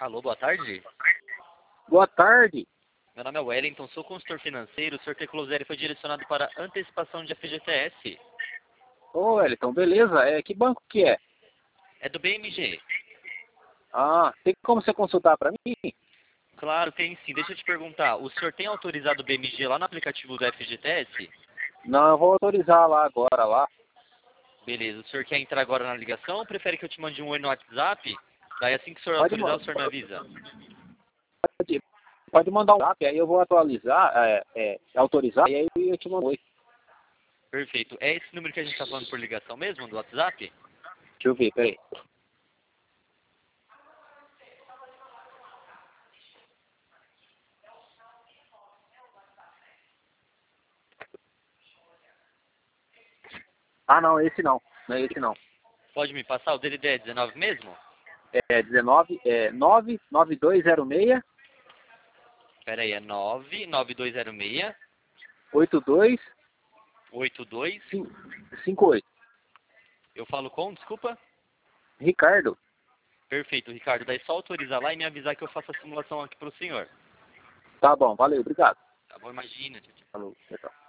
Alô, boa tarde. Boa tarde. Meu nome é Wellington, sou consultor financeiro. O Sr. Teclosério foi direcionado para antecipação de FGTS. Ô, Wellington, beleza? Que banco que é? É do BMG. Ah, tem como você consultar para mim? Claro, tem sim. Deixa eu te perguntar, o senhor tem autorizado o BMG lá no aplicativo do FGTS? Não, eu vou autorizar lá agora, lá. Beleza, o senhor quer entrar agora na ligação ou prefere que eu te mande um oi no WhatsApp? Daí assim que o senhor Pode, autorizar, o senhor me avisa. pode mandar um zap, aí eu vou atualizar, autorizar, e aí eu te mando oi. Perfeito. É esse número que a gente está falando por ligação mesmo, do WhatsApp? Deixa eu ver, peraí. Ah, não, esse não. Não é esse não. Pode me passar? O DDD é 19 mesmo? É 19, 99206 Pera aí, é 99206 82 82. 58. Eu falo com, desculpa? Ricardo. Perfeito, Ricardo. Daí só autorizar lá e me avisar que eu faço a simulação aqui para o senhor. Tá bom, valeu, obrigado. Tá bom? Imagina, tchau, tchau. Falou, tchau.